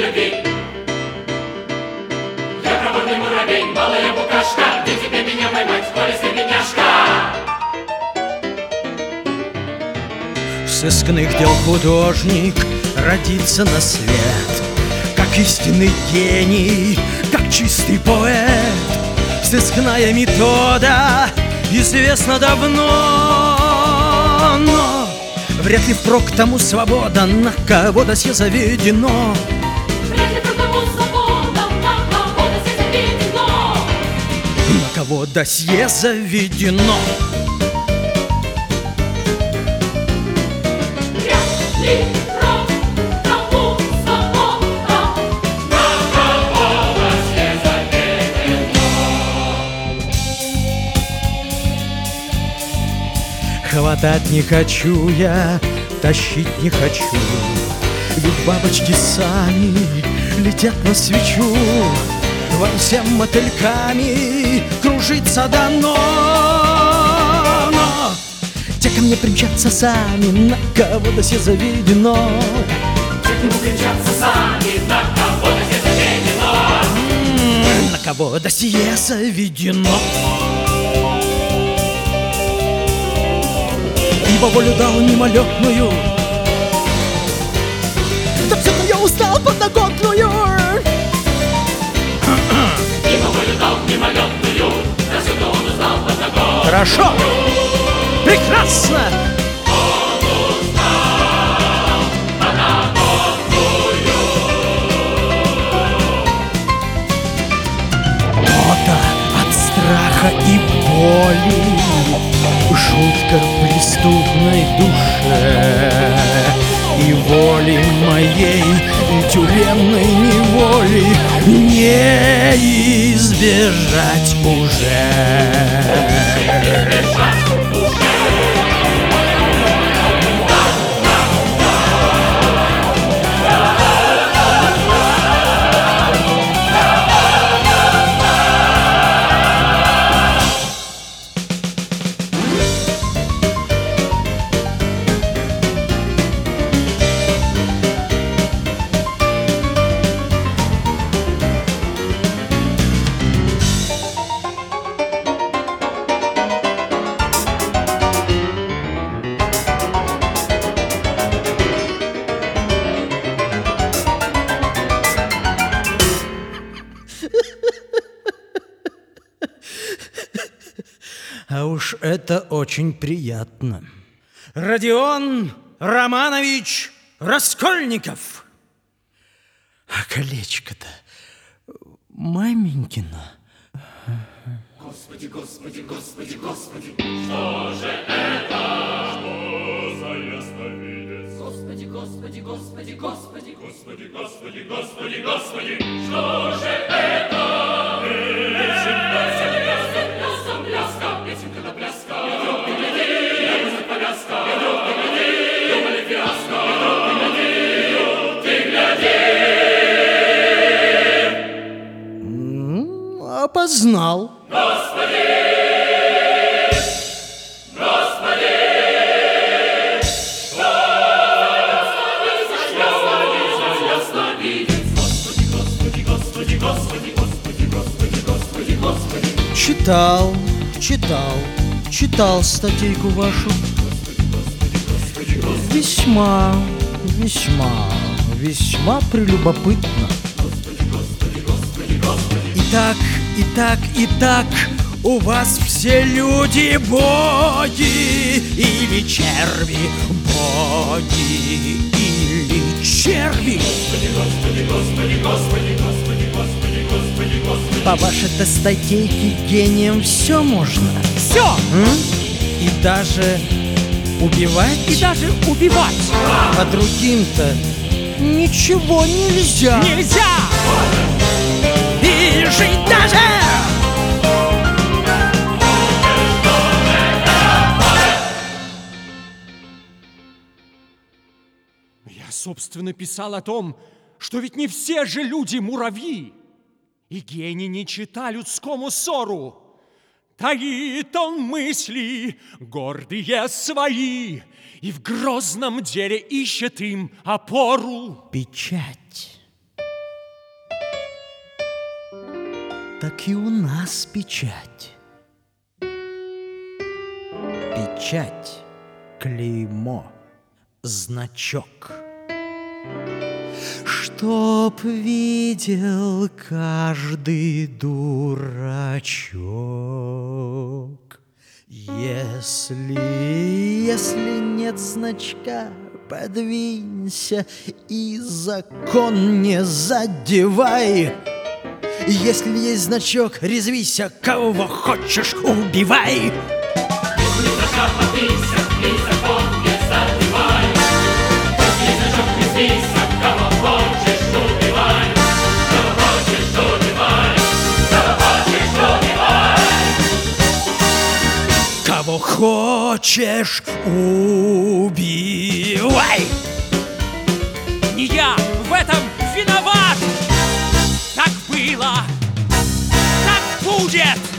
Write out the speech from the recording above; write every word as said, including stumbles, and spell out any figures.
любви. Я проворный муравей, малая букашка, где тебе меня поймать, коли бедняжка? Сыскных дел художник родится на свет, как истинный гений, как чистый поэт. Сыскная метода известна давно, но вряд ли впрок тому свобода, на кого досье заведено. Вряд ли впрок тому свобода, на кого досье заведено. На кого досье заведено. Хватать не хочу я, тащить не хочу, ведь бабочки сами летят на свечу. Вам всем мотыльками кружиться дано, но те ко мне примчатся сами, на кого досье заведено. Те к нему примчатся сами, на кого досье заведено. М-м, на кого досье заведено. Ибо волю дал мимолетную, да все-то я устал подноготную. Ибо волю дал мимолетную, да все-то он узнал подноготную. Хорошо, прекрасно. Он узнал подноготную. Нота от страха и боли, жутко в преступной душе, и воли моей, и тюремной неволи не избежать уже. А уж это очень приятно. Родион Романович Раскольников. А колечко-то маменькино. Господи, Господи, Господи, Господи, что же это? Что за ясновидец? Господи, Господи, Господи, Господи, Господи, Господи, Господи, Господи, что же это? Песенка, земля, земля, земляска, песенка да пляска, идет ты гляди, небо повязка, идет ты гляди, думали фиаско, идет ты гляди, идет ты гляди. Опознал. Господи! Господи! Что ясновидец? Господи, Господи, Господи, Господи, Господи, Господи, Господи, Господи. Читал, читал, читал статейку вашу. Весьма, весьма, весьма прелюбопытно. Итак, итак, итак, у вас все люди боги или черви, боги или черви. Господи, Господи, Господи, Господи, Господи, Господи, Господи, Господи. По вашей-то статейке гением все можно. Все! М? И даже убивать? И даже убивать! А другим-то ничего нельзя. Нельзя! И жить даже! Я, собственно, писал о том, что ведь не все же люди муравьи, и гений не чита людскому ссору. Таит он мысли, гордые свои, и в грозном деле ищет им опору. Печать. так и у нас печать. Печать, клеймо, значок. Чтоб видел каждый дурачок. Если, если нет значка, подвинься и закон не задевай. Если есть значок, резвися, кого хочешь убивай. Если значок подпися и закон не задевай. Если значок резвися, кого хочешь убивай. Кого хочешь убивай. Кого хочешь убивай. Кого хочешь убивай. Не я в этом виноват! Так было, так будет!